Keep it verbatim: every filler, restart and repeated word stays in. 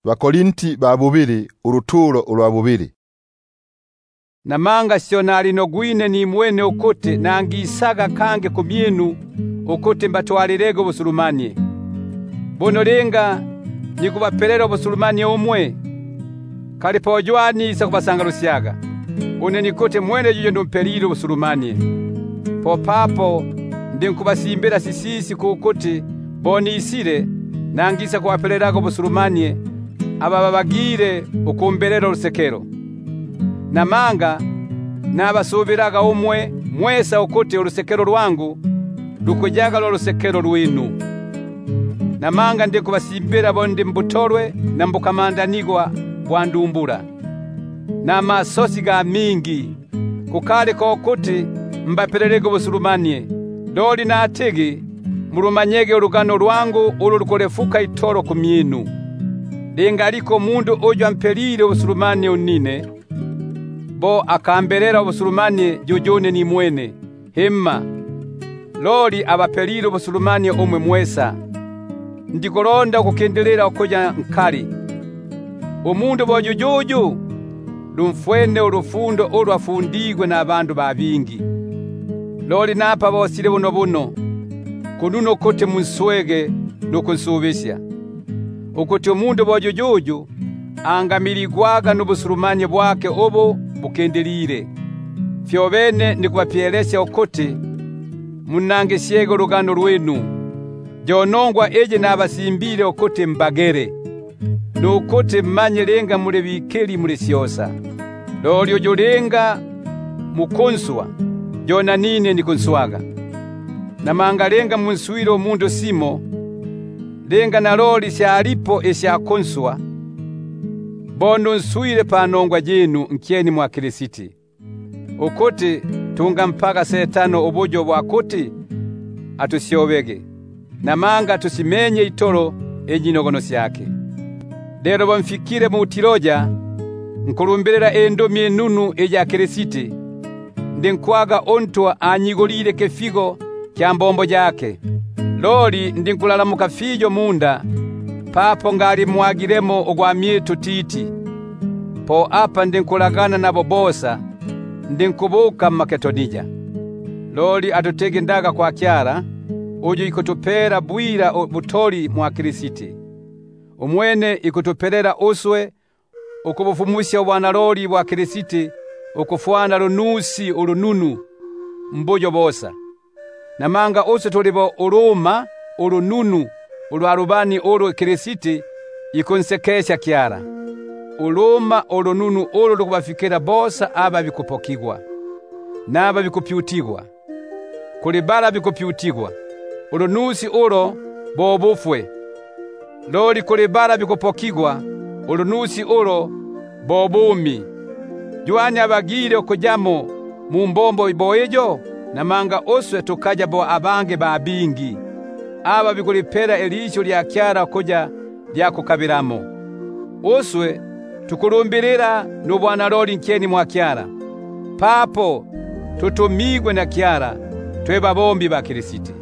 Bakorinti ba bubiri uruturo ulwa bubiri. Namanga sionali no gwine ni mwene ukote nangisaga kange kumyinu ukote mbatwalirego busulumanie. Bono lenga nikubapelera busulumanie umwe kalipo jwani isa kubasanga Lusyaga. Une nikote mwene jujo ndompeliro busulumanie. Po papo ndinkubasimbira sisisi kukote boni isire nangisa kuwapelerago busulumanie aba babagire ukumbelero Lusekero. Namanga nabasubiraga umwe mwesa ukote Ulusekero lwangu lukujaga lo Lusekero lwinu. Namanga ndikubasimbira bondi mbutolwe na mbukamandanigwa bwandumbura na masosi ga mingi kukale ko kuti mbapelelego busulumanie doli na ategi mulumanyege urugano lwangu ulu lukolefuka itoro kumyinu. Lingaliko mundu ojo ampelile busulumanie unine bo akambelera busulumanie jojone ni mwene hemma loli abapelile busulumanie umwe mwesa ndikolonda kukendelera ukoja nkali umundu bojojojo lumfwene urufundo olwafundigwe na abandu babingi loli napa bosile buno buno kununo kote munswege nukunsubisya ukuti umundu bojojojo angamiligwaga nubusulumanie bwake obo bukendelire fyobene nikubapyelesya ukote munangesyege urugano lwenu jonongwa eje nabasimbile ukote mbagere nukote mmanye lenga mule bikeli mule syosa loli ojo lenga mukonswa jona nine nikonswaga namanga lenga munsuire omundu simo lenga na loli syalipo esya konswa bondo nsuire panongwa jenu nkyeni mwa Kirisiti ukote tunga mpaka setano obojo bwakote atusyobege namanga tusimenye itoro ejinogono syake. Lero bamfikire mu Tiroja nkulumberera endomi enunu eja Kirisiti ndinkwaga ontwa anyigolire kefigo kya mbombo jake loli ndinkulala mukafijo munda papo ngali mwagiremo ogwamyetu titi po apa ndinkulagana nabo bosa ndinkubuka Makedonija loli atutege ndaga kwa kyara uju ikutupera bwira butoli mwa Kirisiti umwene ikutupelera uswe ukubufumusya bwana loli bwa Kirisiti ukufwana lunusi ulununu mbujo bosa namanga uswe tulibo uruma ulununu ulwarubani ulu Kirisiti ikonsekesha kyara uluma ulununu ulu lukubafikira bosa aba bikupokigwa naba bikupyutigwa kulibala bikupyutigwa ulunusi ulo bobufwe loli kulibala bikupokigwa ulunusi ulo bobumi juani abagire okujamo mu mbombo iboejo namanga oswe tukaja bo abange babingi aba bikulipera elisho lya kyara koja lya kukabiramo oswe tukulumbirira no bwana loli nkyeni mwa kyara papo tutumigwe na kyara tweba bombi ba Kirisiti.